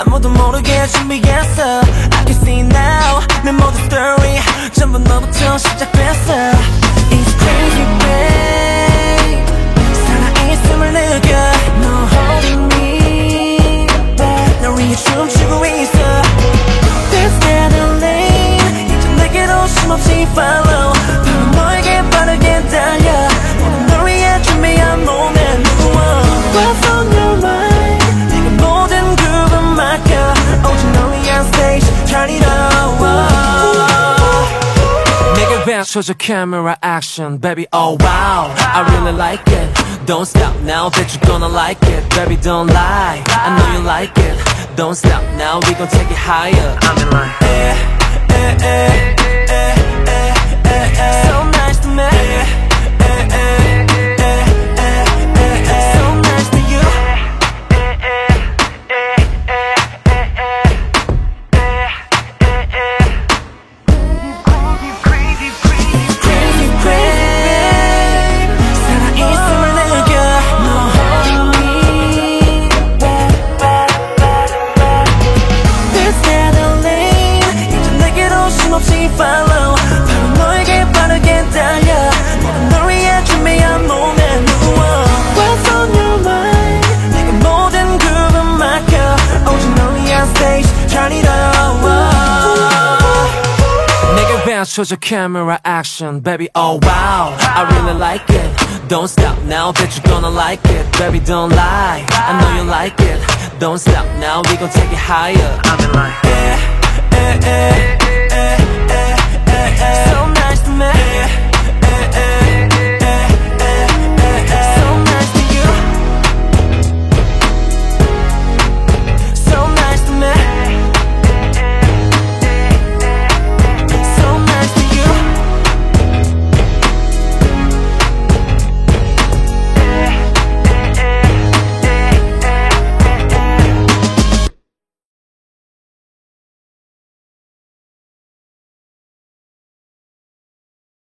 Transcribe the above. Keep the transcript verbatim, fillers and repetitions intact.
아무도 모르게 준비했어. I can see now 내 모든 story 전부 너부터 시작됐어. It's crazy babe, 살아있음을 느껴. 너 holding me back, 널 위해 춤추고 있어. This adrenaline 이제 내게로 쉼없이 follow. 바로 너에게 빠르게 달려. 모든 널 위해 준비한 몸에 누워. What's on your mind, 네가 모든 groove 맡겨. 오직 널 위한 stage turn it up. 내게 비춰줘 camera action baby oh wow. I really like it, don't stop now, bet you gonna like it. Baby don't lie, I know you like it. Don't stop now, we gon' take it higher. I'm in line. Eh, eh, eh, eh, eh, eh, eh. So nice to me. Eh, eh, eh, eh, eh, eh, eh. So nice to you. Eh, eh, eh, eh, eh, eh, eh, eh, eh. Crazy, crazy, crazy, crazy. 살아있음을 느껴. 너 holding me back. This adrenaline 이제 내게로 쉼없이 follow. 바로 너에게 빠르게 달려. 모든 널 위해 준비한 몸에 누워. What's on your mind, 내게 모든 groove 맡겨. 오직 널 위한 stage turn it up. 내게 비춰줘 camera action baby oh wow. I really like it, don't stop now, bet you gonna like it. Baby don't lie, I know you like it. Don't stop now, we gon' take it higher. I'm in line. Eh, eh, eh.